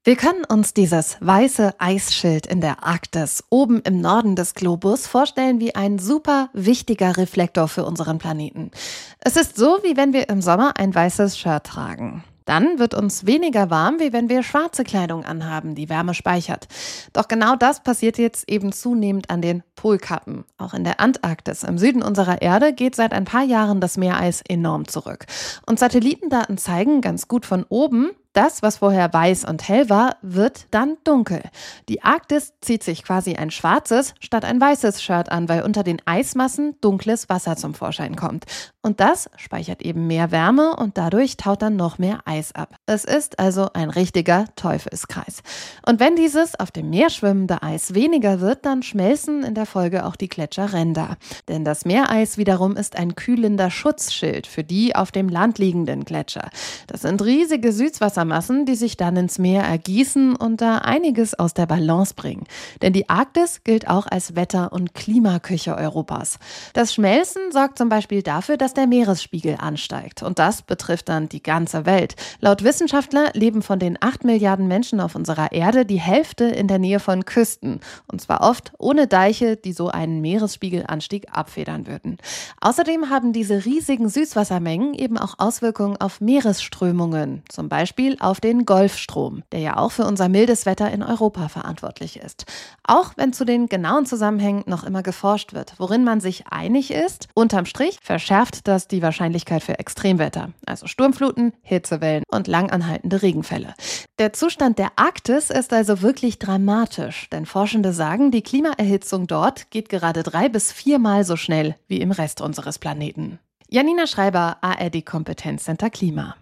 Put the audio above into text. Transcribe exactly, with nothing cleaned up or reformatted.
Wir können uns dieses weiße Eisschild in der Arktis oben im Norden des Globus vorstellen wie ein super wichtiger Reflektor für unseren Planeten. Es ist so, wie wenn wir im Sommer ein weißes Shirt tragen. Dann wird uns weniger warm, wie wenn wir schwarze Kleidung anhaben, die Wärme speichert. Doch genau das passiert jetzt eben zunehmend an den Polkappen. Auch in der Antarktis im Süden unserer Erde geht seit ein paar Jahren das Meereis enorm zurück. Und Satellitendaten zeigen ganz gut von oben, das, was vorher weiß und hell war, wird dann dunkel. Die Arktis zieht sich quasi ein schwarzes statt ein weißes Shirt an, weil unter den Eismassen dunkles Wasser zum Vorschein kommt. Und das speichert eben mehr Wärme und dadurch taut dann noch mehr Eis ab. Es ist also ein richtiger Teufelskreis. Und wenn dieses auf dem Meer schwimmende Eis weniger wird, dann schmelzen in der Folge auch die Gletscherränder. Denn das Meereis wiederum ist ein kühlender Schutzschild für die auf dem Land liegenden Gletscher. Das sind riesige Süßwassermassen, die sich dann ins Meer ergießen und da einiges aus der Balance bringen. Denn die Arktis gilt auch als Wetter- und Klimaküche Europas. Das Schmelzen sorgt zum Beispiel dafür, dass der Meeresspiegel ansteigt. Und das betrifft dann die ganze Welt. Laut Wissenschaftler leben von den acht Milliarden Menschen auf unserer Erde die Hälfte in der Nähe von Küsten. Und zwar oft ohne Deiche, die so einen Meeresspiegelanstieg abfedern würden. Außerdem haben diese riesigen Süßwassermengen eben auch Auswirkungen auf Meeresströmungen. Zum Beispiel auf den Golfstrom, der ja auch für unser mildes Wetter in Europa verantwortlich ist. Auch wenn zu den genauen Zusammenhängen noch immer geforscht wird. Worin man sich einig ist, unterm Strich verschärft das die Wahrscheinlichkeit für Extremwetter, also Sturmfluten, Hitzewellen und langanhaltende Regenfälle. Der Zustand der Arktis ist also wirklich dramatisch, denn Forschende sagen, die Klimaerhitzung dort geht gerade drei bis viermal so schnell wie im Rest unseres Planeten. Janina Schreiber, A R D Kompetenzcenter Klima.